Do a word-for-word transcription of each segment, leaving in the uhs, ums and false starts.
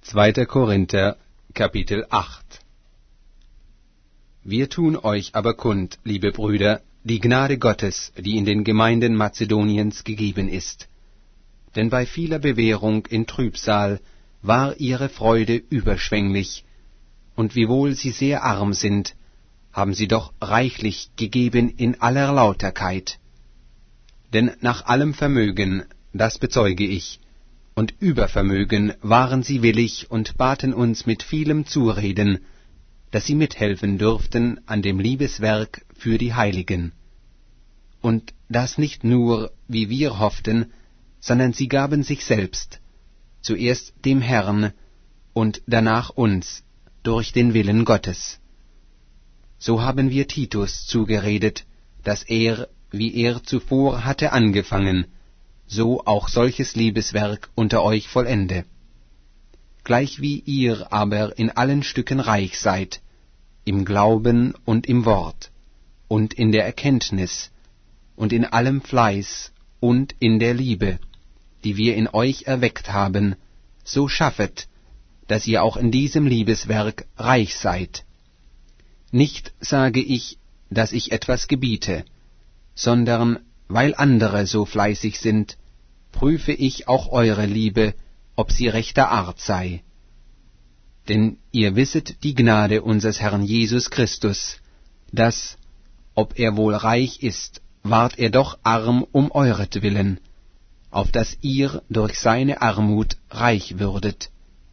zweiter Korinther, Kapitel acht. Wir tun euch aber kund, liebe Brüder, die Gnade Gottes, die in den Gemeinden Mazedoniens gegeben ist. Denn bei vieler Bewährung in Trübsal war ihre Freude überschwänglich, und wiewohl sie sehr arm sind, haben sie doch reichlich gegeben in aller Lauterkeit. Denn nach allem Vermögen, das bezeuge ich, und Übervermögen waren sie willig und baten uns mit vielem Zureden, dass sie mithelfen dürften an dem Liebeswerk für die Heiligen. Und das nicht nur, wie wir hofften, sondern sie gaben sich selbst, zuerst dem Herrn und danach uns, durch den Willen Gottes. So haben wir Titus zugeredet, dass er, wie er zuvor hatte angefangen, so auch solches Liebeswerk unter euch vollende. Gleichwie ihr aber in allen Stücken reich seid, im Glauben und im Wort, und in der Erkenntnis, und in allem Fleiß, und in der Liebe, die wir in euch erweckt haben, so schaffet, dass ihr auch in diesem Liebeswerk reich seid. Nicht sage ich, dass ich etwas gebiete, sondern weil andere so fleißig sind, prüfe ich auch eure Liebe, ob sie rechter Art sei. Denn ihr wisset die Gnade unseres Herrn Jesus Christus, dass, ob er wohl reich ist, ward er doch arm um euretwillen, auf dass ihr durch seine Armut reich würdet.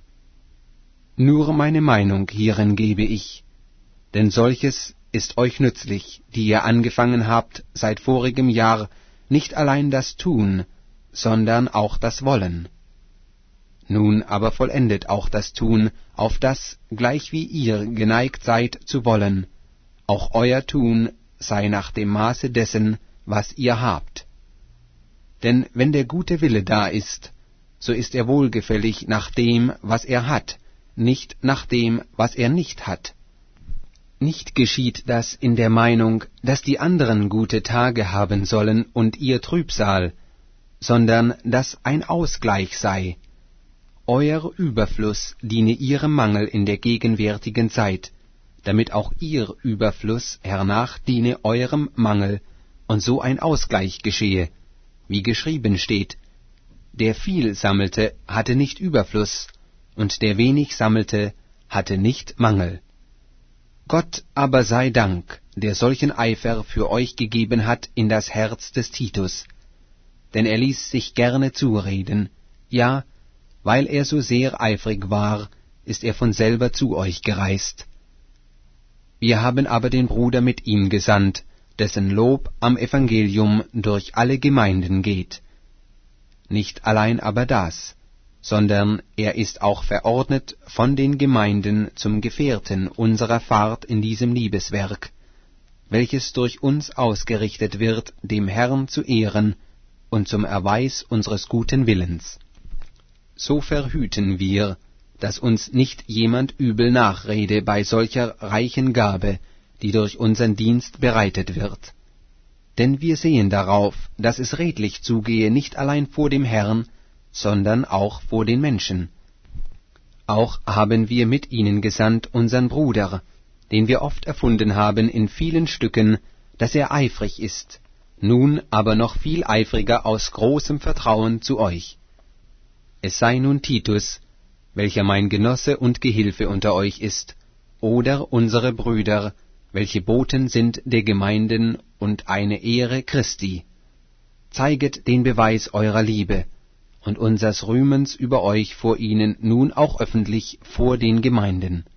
Nur meine Meinung hierin gebe ich, denn solches ist euch nützlich, die ihr angefangen habt seit vorigem Jahr, nicht allein das Tun, sondern auch das Wollen. Nun aber vollendet auch das Tun, auf das, gleich wie ihr geneigt seid zu wollen, auch euer Tun sei nach dem Maße dessen, was ihr habt. Denn wenn der gute Wille da ist, so ist er wohlgefällig nach dem, was er hat, nicht nach dem, was er nicht hat. Nicht geschieht das in der Meinung, dass die anderen gute Tage haben sollen und ihr Trübsal, sondern dass ein Ausgleich sei. Euer Überfluss diene ihrem Mangel in der gegenwärtigen Zeit, damit auch ihr Überfluss hernach diene eurem Mangel, und so ein Ausgleich geschehe, wie geschrieben steht, der viel sammelte, hatte nicht Überfluss, und der wenig sammelte, hatte nicht Mangel. Gott aber sei Dank, der solchen Eifer für euch gegeben hat in das Herz des Titus, denn er ließ sich gerne zureden, ja, weil er so sehr eifrig war, ist er von selber zu euch gereist. Wir haben aber den Bruder mit ihm gesandt, dessen Lob am Evangelium durch alle Gemeinden geht. Nicht allein aber das, sondern er ist auch verordnet von den Gemeinden zum Gefährten unserer Fahrt in diesem Liebeswerk, welches durch uns ausgerichtet wird, dem Herrn zu Ehren und zum Erweis unseres guten Willens. So verhüten wir, dass uns nicht jemand übel nachrede bei solcher reichen Gabe, die durch unseren Dienst bereitet wird. Denn wir sehen darauf, dass es redlich zugehe nicht allein vor dem Herrn, sondern auch vor den Menschen. Auch haben wir mit ihnen gesandt unseren Bruder, den wir oft erfunden haben in vielen Stücken, dass er eifrig ist, nun aber noch viel eifriger aus großem Vertrauen zu euch. Es sei nun Titus, welcher mein Genosse und Gehilfe unter euch ist, oder unsere Brüder, welche Boten sind der Gemeinden und eine Ehre Christi. Zeiget den Beweis eurer Liebe und unsers Rühmens über euch vor ihnen nun auch öffentlich vor den Gemeinden.